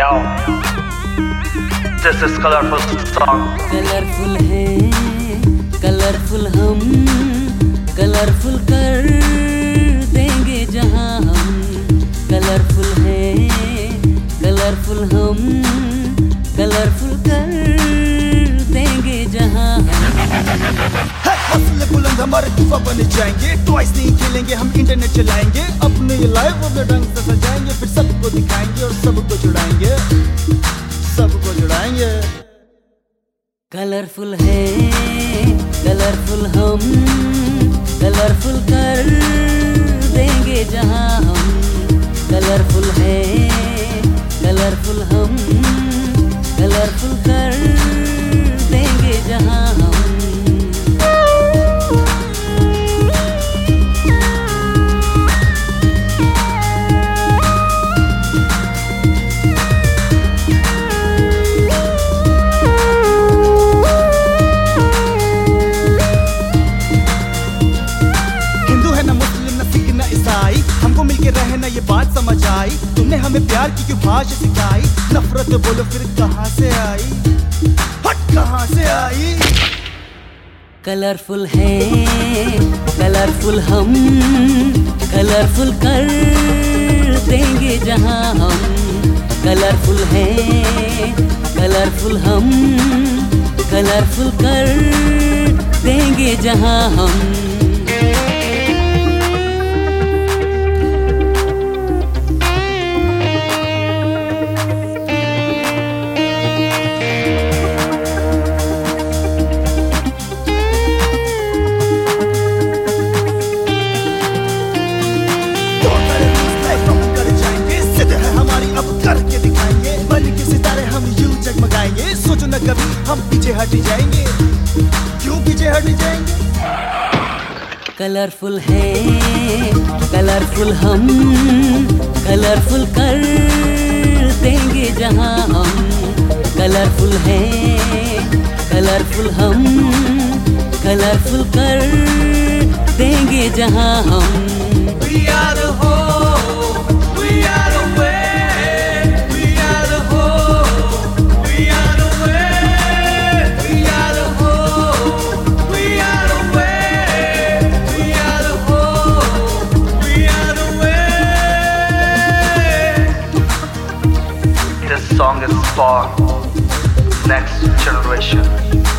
Yo, this is colorful song. Colourful है, colourful हम, colourful कर देंगे जहां हम। कलरफुल है, कलरफुल हम, कलरफुल कर देंगे जहां हौसले बुलंद हमारे तूफा बन जाएंगे। टॉयज नहीं खेलेंगे, हम इंटरनेट चलाएंगे। अपने ये लाइफ अपने ढंग से सजाएंगे, फिर सबको दिखाएंगे और सबको जुड़ाएंगे, सबको जुड़ाएंगे। कलरफुल है, कलरफुल हम, कलरफुल कर देंगे जहां हम। कलरफुल है, कलरफुल हम, कलरफुल कर देंगे जहां हम। हमको मिलके रहना ये बात समझ आई। तुमने हमें प्यार की क्यों भाषा सिखाई? नफरत बोलो फिर कहाँ से आई? हट कहाँ से आई? कलरफुल है, कलरफुल हम, कलरफुल कर देंगे जहां हम। कलरफुल है, कलरफुल हम, कलरफुल कर देंगे जहां हम। करके दिखाएंगे, बन के सितारे हम यूं जगमगाएंगे। सोचो न कभी हम पीछे हट जाएंगे, क्यों पीछे हट जाएंगे? कलरफुल है, कलरफुल हम, कलरफुल कर देंगे जहां हम। कलरफुल है, कलरफुल हम, कलरफुल कर देंगे जहां हम। We are the hope, we are the way. This song is for next generation.